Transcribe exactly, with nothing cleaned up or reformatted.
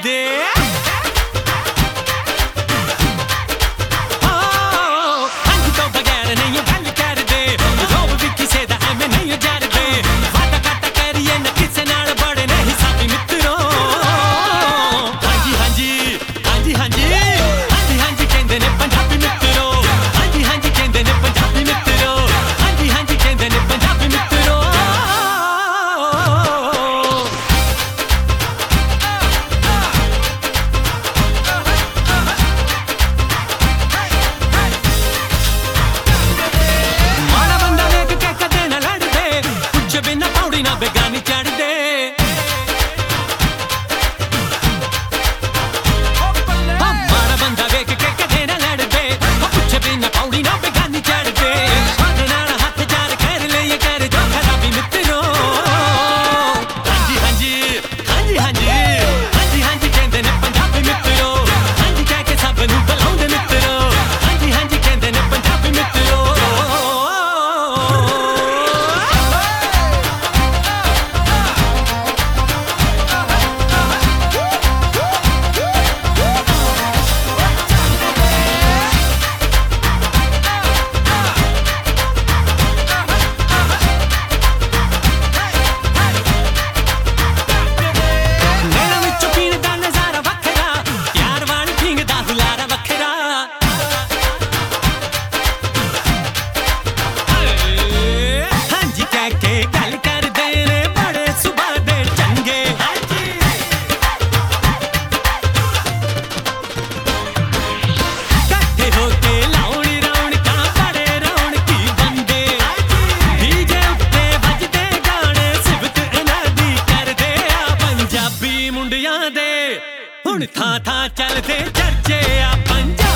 दे बेगानी चढ़ दे माड़ा बंदा वेख के कदे ना लड़ दे पुछ भी ना पौड़ी ना बेगानी चढ़ दे आगे नाल हाथ चार कर ले ये कर जो खराबी मित्रो हां जी हां जी हां जी हां जी हां जी हां जी कहंदे ने पंजाबी मित्रो हां जी कह के सब नूं बुलाउंदे मित्रो हां जी हां जी कहंदे ने पंजाबी मित्रो मुंडियां दे हुण थां थां चलदे चर्चे आ पंजाब